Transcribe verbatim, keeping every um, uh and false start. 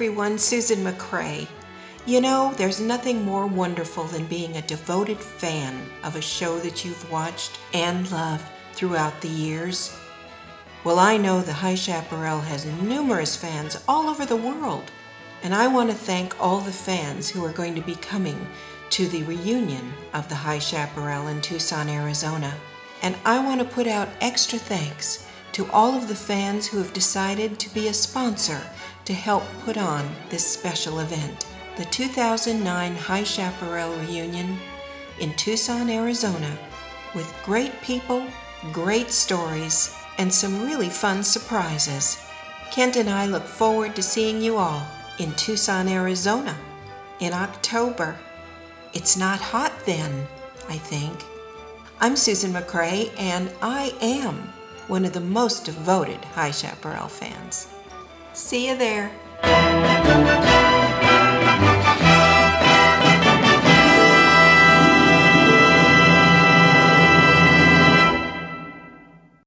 everyone, Susan McCrae. You know, there's nothing more wonderful than being a devoted fan of a show that you've watched and loved throughout the years. Well, I know the High Chaparral has numerous fans all over the world, and I want to thank all the fans who are going to be coming to the reunion of the High Chaparral in Tucson, Arizona. And I want to put out extra thanks to all of the fans who have decided to be a sponsor to help put on this special event. The two thousand nine High Chaparral reunion in Tucson, Arizona, with great people, great stories, and some really fun surprises. Kent and I look forward to seeing you all in Tucson, Arizona in October. It's not hot then, I think. I'm Susan McCrae, and I am one of the most devoted High Chaparral fans. See you there.